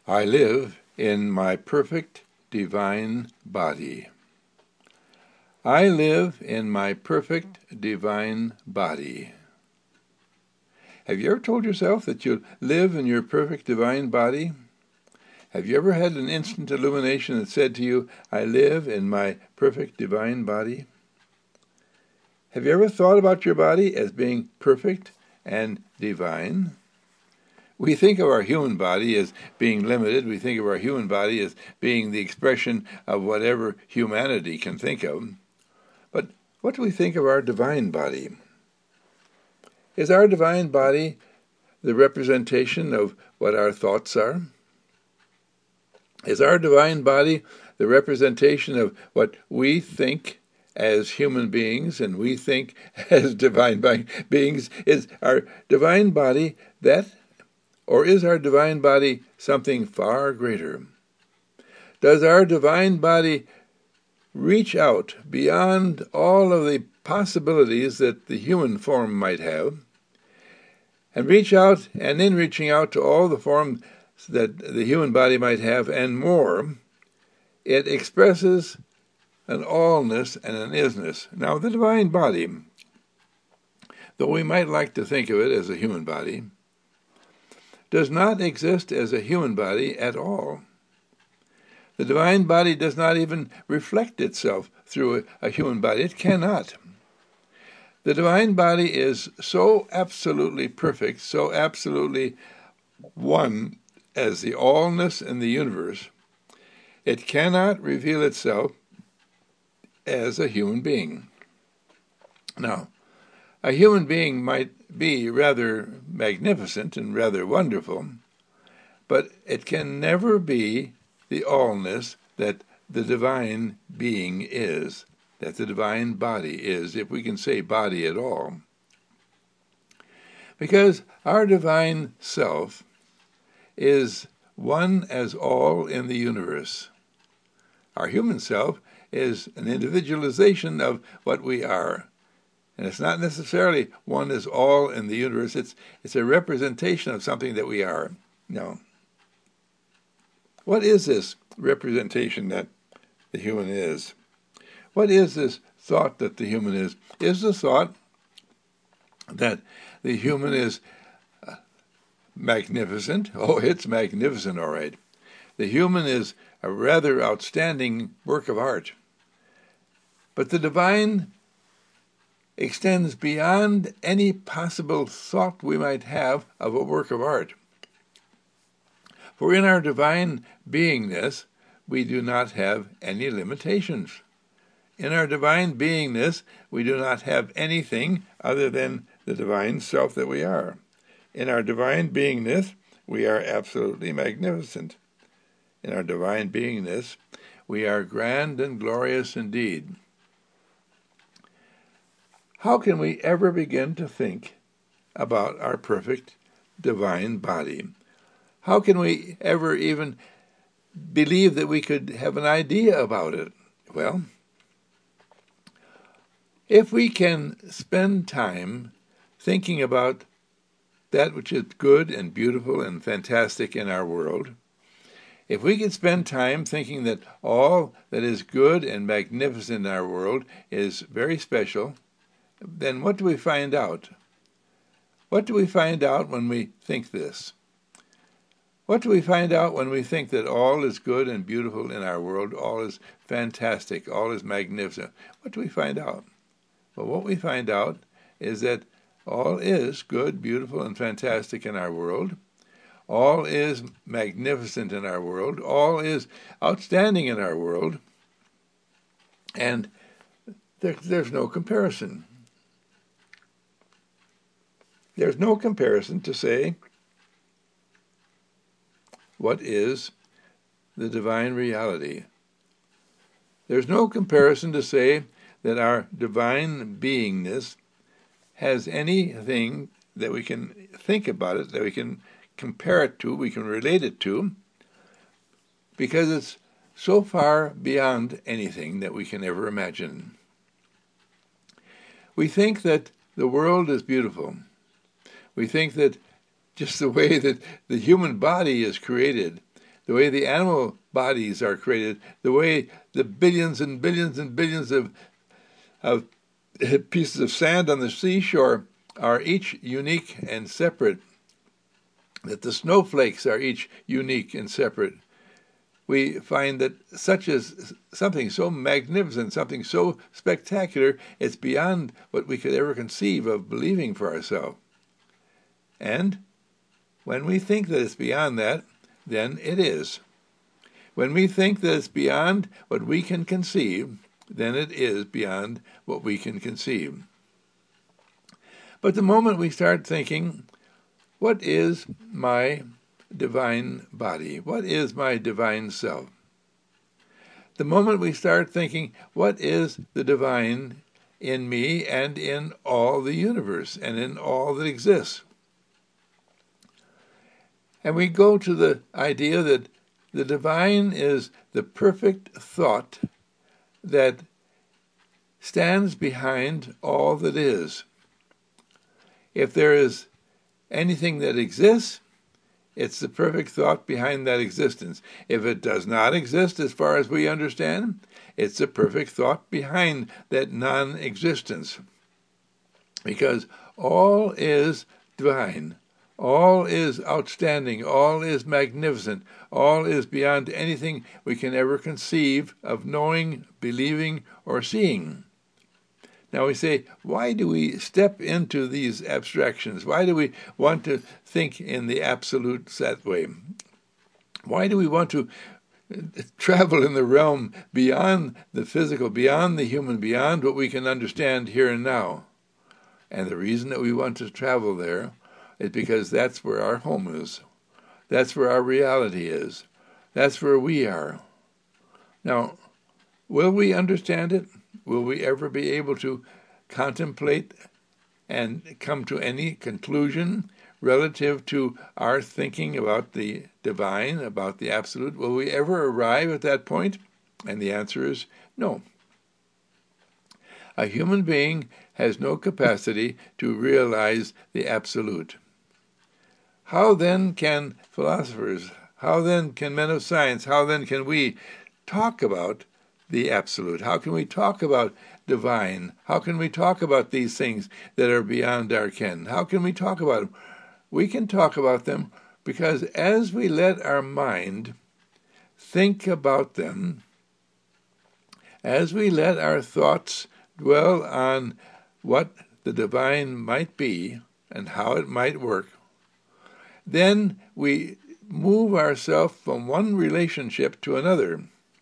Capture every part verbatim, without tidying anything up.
I live in my perfect divine body. I live in my perfect divine body. Have you ever told yourself that you live in your perfect divine body? Have you ever had an instant illumination that said to you, I live in my perfect divine body? Have you ever thought about your body as being perfect and divine? We think of our human body as being limited. We think of our human body as being the expression of whatever humanity can think of. But what do we think of our divine body? Is our divine body the representation of what our thoughts are? Is our divine body the representation of what we think as human beings and we think as divine beings? Is our divine body that? Or is our divine body something far greater? Does our divine body reach out beyond all of the possibilities that the human form might have, and reach out, and in reaching out to all the forms that the human body might have and more, it expresses an allness and an isness? Now, the divine body, though we might like to think of it as a human body, does not exist as a human body at all. The divine body does not even reflect itself through a, a human body. It cannot. The divine body is so absolutely perfect, so absolutely one as the allness in the universe, it cannot reveal itself as a human being. Now, a human being might be rather magnificent and rather wonderful, but it can never be the allness that the divine being is, that the divine body is, if we can say body at all. Because our divine self is one as all in the universe. Our human self is an individualization of what we are. And it's not necessarily one is all in the universe. It's it's a representation of something that we are. No. What is this representation that the human is? What is this thought that the human is? Is the thought that the human is uh, magnificent? Oh, it's magnificent, all right. The human is a rather outstanding work of art. But the divine extends beyond any possible thought we might have of a work of art. For in our divine beingness, we do not have any limitations. In our divine beingness, we do not have anything other than the divine self that we are. In our divine beingness, we are absolutely magnificent. In our divine beingness, we are grand and glorious indeed. How can we ever begin to think about our perfect divine body? How can we ever even believe that we could have an idea about it? Well, if we can spend time thinking about that which is good and beautiful and fantastic in our world, if we can spend time thinking that all that is good and magnificent in our world is very special, then what do we find out? What do we find out when we think this? What do we find out when we think that all is good and beautiful in our world, all is fantastic, all is magnificent? What do we find out? Well, what we find out is that all is good, beautiful, and fantastic in our world. All is magnificent in our world. All is outstanding in our world. And there, there's no comparison. There's no comparison to say what is the divine reality. There's no comparison to say that our divine beingness has anything that we can think about it, that we can compare it to, we can relate it to, because it's so far beyond anything that we can ever imagine. We think that the world is beautiful. We think that just the way that the human body is created, the way the animal bodies are created, the way the billions and billions and billions of, of pieces of sand on the seashore are each unique and separate, that the snowflakes are each unique and separate, we find that such as something so magnificent, something so spectacular, it's beyond what we could ever conceive of believing for ourselves. And when we think that it's beyond that, then it is. When we think that it's beyond what we can conceive, then it is beyond what we can conceive. But the moment we start thinking, what is my divine body? What is my divine self? The moment we start thinking, what is the divine in me and in all the universe and in all that exists? And we go to the idea that the divine is the perfect thought that stands behind all that is. If there is anything that exists, it's the perfect thought behind that existence. If it does not exist as far as we understand, it's the perfect thought behind that non-existence. Because all is divine. All is outstanding. All is magnificent. All is beyond anything we can ever conceive of knowing, believing, or seeing. Now we say, why do we step into these abstractions? Why do we want to think in the absolute that way? Why do we want to travel in the realm beyond the physical, beyond the human, beyond what we can understand here and now? And the reason that we want to travel there is because that's where our home is. That's where our reality is. That's where we are. Now, will we understand it? Will we ever be able to contemplate and come to any conclusion relative to our thinking about the divine, about the absolute? Will we ever arrive at that point? And the answer is no. A human being has no capacity to realize the absolute. How then can philosophers, how then can men of science, how then can we talk about the absolute? How can we talk about divine? How can we talk about these things that are beyond our ken? How can we talk about them? We can talk about them because as we let our mind think about them, as we let our thoughts dwell on what the divine might be and how it might work, then we move ourselves from one relationship to another.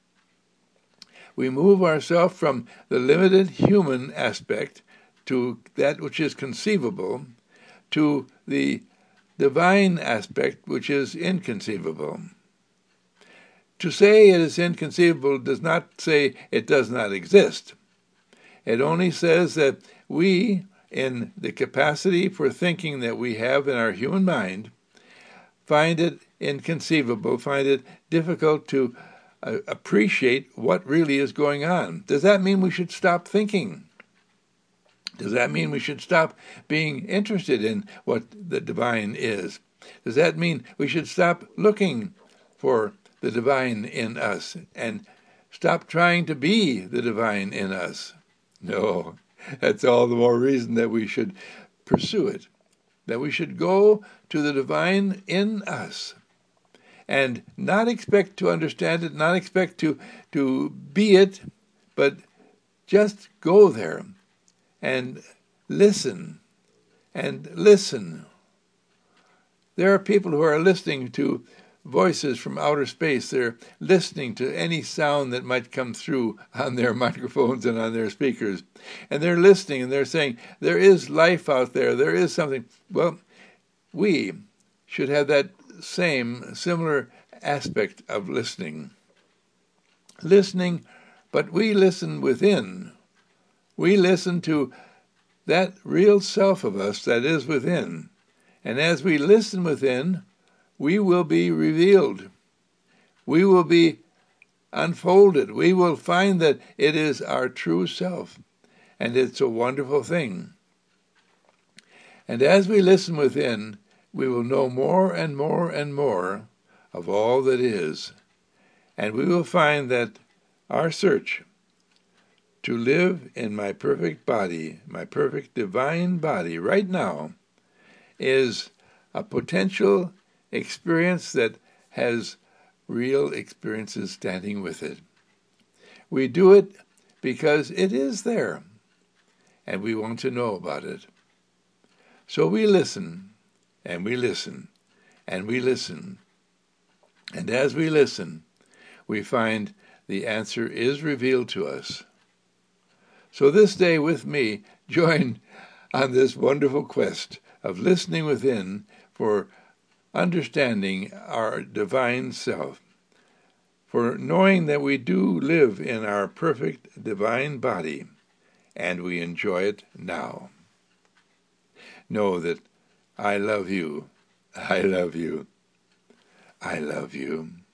We move ourselves from the limited human aspect to that which is conceivable to the divine aspect which is inconceivable. To say it is inconceivable does not say it does not exist. It only says that we, in the capacity for thinking that we have in our human mind, find it inconceivable, find it difficult to uh, appreciate what really is going on. Does that mean we should stop thinking? Does that mean we should stop being interested in what the divine is? Does that mean we should stop looking for the divine in us and stop trying to be the divine in us? No, that's all the more reason that we should pursue it, that we should go to the divine in us and not expect to understand it, not expect to, to be it, but just go there and listen and listen. There are people who are listening to voices from outer space. They're listening to any sound that might come through on their microphones and on their speakers. And they're listening and they're saying, there is life out there, there is something. Well, we should have that same, similar aspect of listening. Listening, but we listen within. We listen to that real self of us that is within. And as we listen within, we will be revealed. We will be unfolded. We will find that it is our true self. And it's a wonderful thing. And as we listen within, we will know more and more and more of all that is, and we will find that our search to live in my perfect body, my perfect divine body right now, is a potential experience that has real experiences standing with it. We do it because it is there, and we want to know about it. So we listen, and we listen, and we listen. And as we listen, we find the answer is revealed to us. So this day with me, join on this wonderful quest of listening within for understanding our divine self, for knowing that we do live in our perfect divine body, and we enjoy it now. Know that I love you, I love you, I love you.